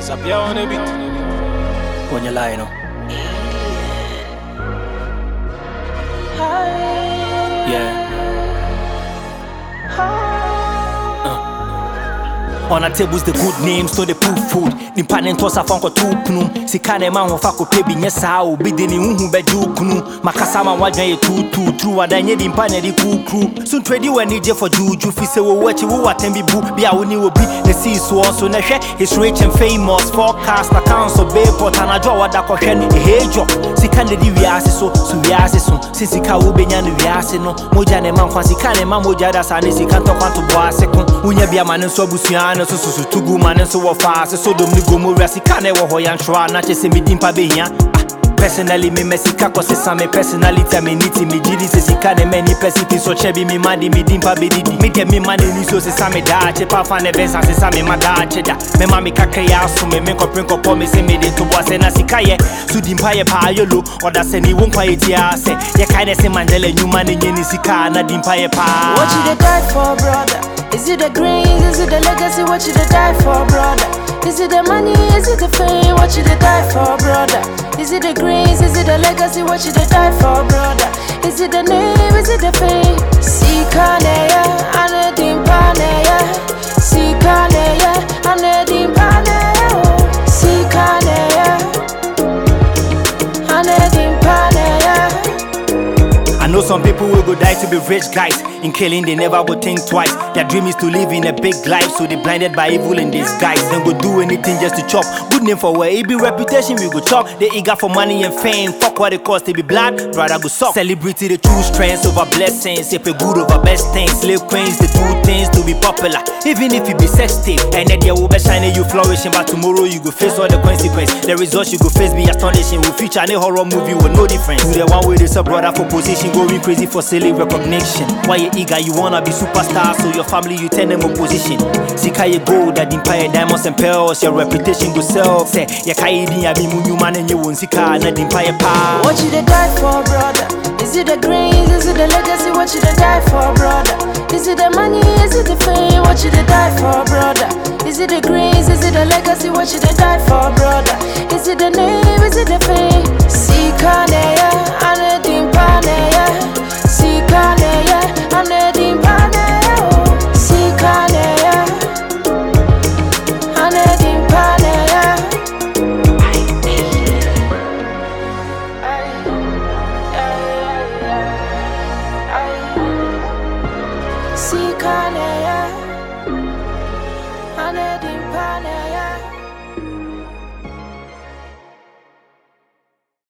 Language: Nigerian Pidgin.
Disappear on a bit. On your line, yeah. On a tables the good names, no the poop food. The panin toss a funk or two pnum. Sikane man who fako baby, yes, how be the new be jukunu. Makasama wajan two true, and I need in panel crew. Soon trade you and need for juju. Fi say, what you attend be boo, be a winnie will be the sea swan. So Nashe is rich and famous. Forecast accounts of Bayport and I draw what that question. Hey, job. Sikane di viasi so we are so. Since Sika will be an viasi no. Mojane man fancy can man mojada sanis, he can't talk to boy second. Unya be a man and so busian. So to go man and so fast. So don't go more Rasicane or Hoyan Shra, not just me dimpa behind. Personally, me Messica, cause it's some personality. I mean, it's me, Giddy says he can't many precipes or chevy me money, me dimpa bidi. Me get me money, so say some dache, papa events, and say some madache. Me mammy kakaya, so me make a prink of promise, me to was and asikaye. So dimpa payolo, or that's any one quiet ya say. Ya kind of say Mandela, new money, Yenisika, not dimpa pa. What you die for, brother? Is it the grace? Is it the legacy? What you die for, brother? Is it the money? Is it the fame? What you die for, brother? Is it the grace? Is it the legacy? What you die for, brother? Is it the name? Is it the fame? Sikaneya, anedimpaneya. Sikaneya, anedimpaneya. Sikaneya, anedimpaneya. I know some people will go die to be rich guys. In killing, they never go think twice. Their dream is to live in a big life, so they blinded by evil in disguise. Then go do anything just to chop. Good name for where it be reputation, we go chop. They eager for money and fame. Fuck what it costs, they be blood, rather go soft. Celebrity, they choose trends over blessings. If it good over best things. Slave queens, they do things to be popular. Even if you be sex tape. And then they will be shining, you flourishing. But tomorrow you go face all the consequences. The results you go face be astonishing. Will feature any horror movie with no difference. To the one way they sub brother for position, going crazy for silly recognition. Why you eager, you wanna be superstar, so your family you turn them opposition. Sika you gold, that empire, diamonds and pearls, your reputation go sell. Say, ya kaidi ya be munyu man and you won't sika na empire pa. What you die for, brother? Is it the grace? Is it the legacy? What you die for, brother? Is it the money? Is it the fame? What you die for, brother? Is it the grace? Is it the legacy? What you die for, brother? Is it the name? Is it the fame? Sikaneya.